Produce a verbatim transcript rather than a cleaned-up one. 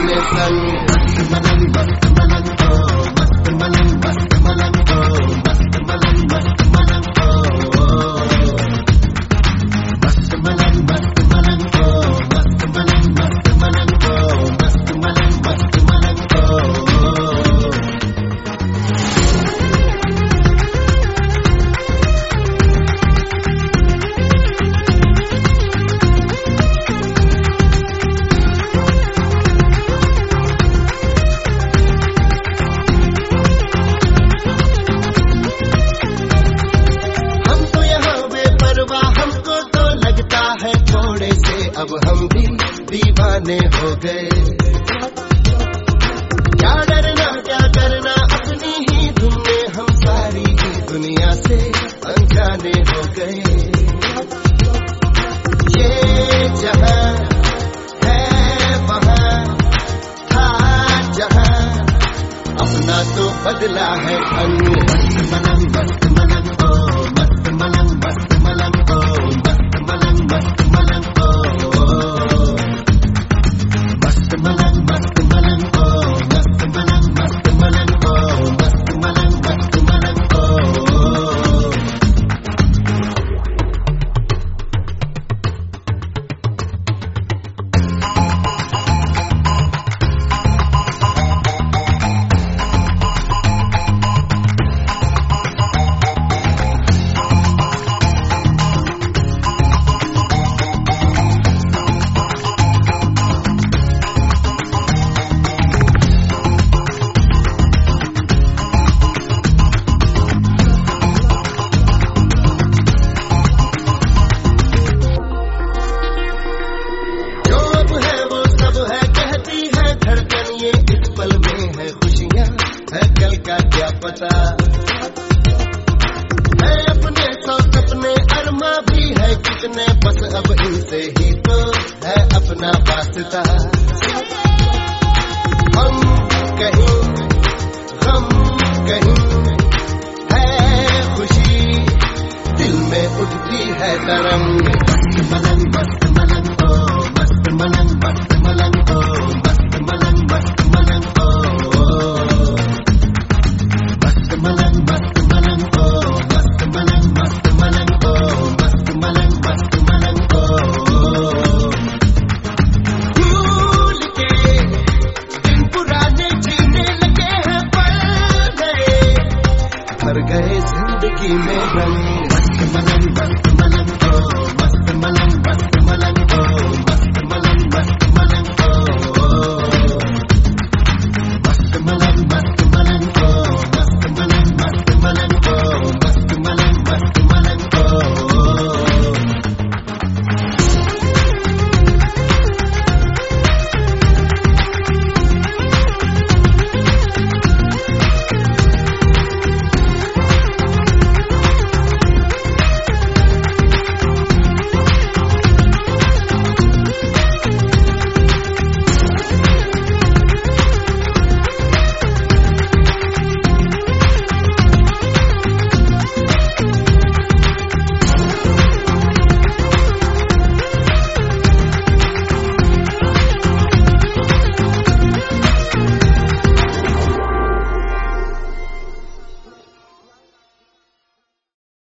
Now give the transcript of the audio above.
अपने संग। मस्त मलंग मस्त मलंग ओ, मस्त मलंग मस्त मलंग ओ, मस्त मलंग मस्त मलंग ओ, मस्त मलंग मस्त मलंग ओ, मस्त मलंग मस्त मलंग ओ, मस्त मलंग मस्त मलंग ओ। अब हम भी दीवाने हो गए, क्या डरना क्या करना, अपनी ही धुन में हम सारी ही दुनिया से अनजाने हो गए। ये जहां है वहां था जहां, अपना तो बदला है ढंग। मस्त मलंग मस्त मलंग ओ, मस्त मलंग मस्त मलंग ओ, मस्त मलंग मस्त मलंग ओ, मस्त मलंग मस्त मलंग ओ, मस्त मलंग मस्त मलंग ओ, मस्त मलंग मस्त मलंग ओ। का क्या पता है, अपने सौ सपने अरमा भी है कितने, बस अब इनसे ही तो है अपना वास्ता। हम कहीं हम कहीं है खुशी, दिल में उठती है तरंग। मस्त मलंग मस्त मलंग ओ, मस्त मलंग मस्त मलंग ओ, मस्त मलंग मस्त मलंग ओ, मस्त मलंग मस्त मलंग ओ, मस्त मलंग मस्त मलंग ओ, मस्त मलंग मस्त मलंग ओ। भूल के दिन पुराने जीने लगे हैं, पल गए भर गए जिंदगी में रंग। मस्त मलंग मस्त